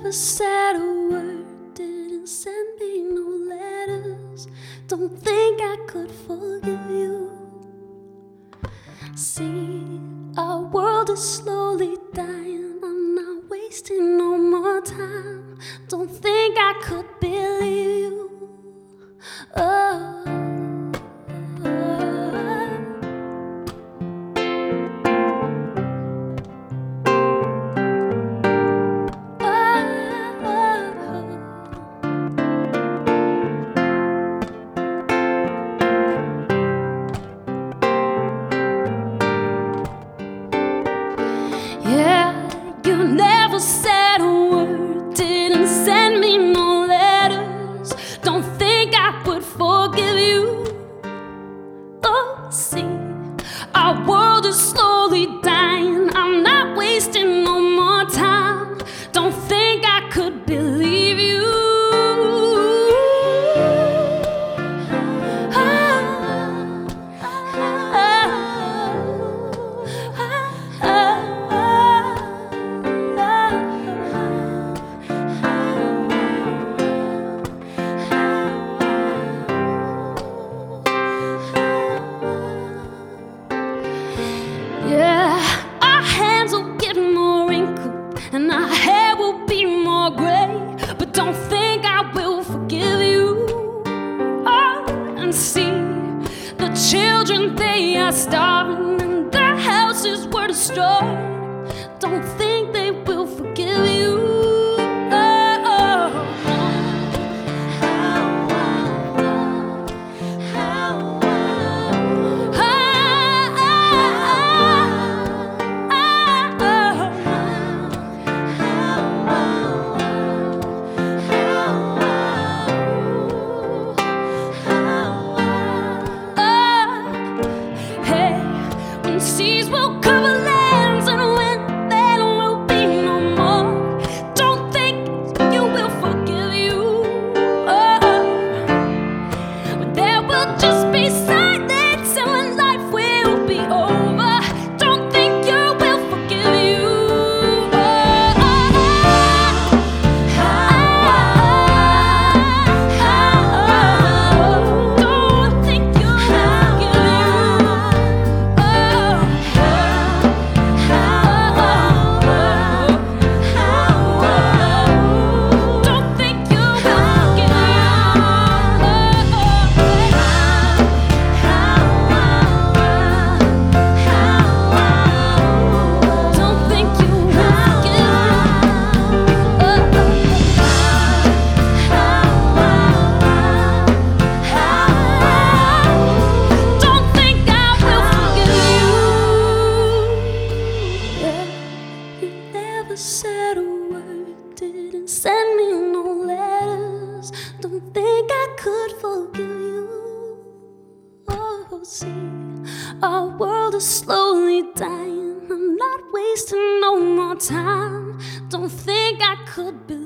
never said a word, didn't send me no letters. Don't think I could forgive you. See, our world is slowly dying. I'm not wasting no more time. Don't think I could believe you. Oh. Yeah, you never said a word, didn't send me no letters. Don't think I would forgive you. Oh, see, our world is slowly dying. I'm not wasting no more time. Don't think I could believe you. Yeah, our hands will get more wrinkled and our hair will be more gray, but don't think I will forgive you. Oh, and see, the children, they are starving and their houses were destroyed. Don't think they will forgive you. Seas will cover lands, and when there will be no more, don't think you will forgive you. Oh, but there will just be silence, and when life will be over, don't think you will forgive you. Don't think you will forgive you. Said a word, didn't send me no letters. Don't think I could forgive you. Oh, see, our world is slowly dying. I'm not wasting no more time. Don't think I could believe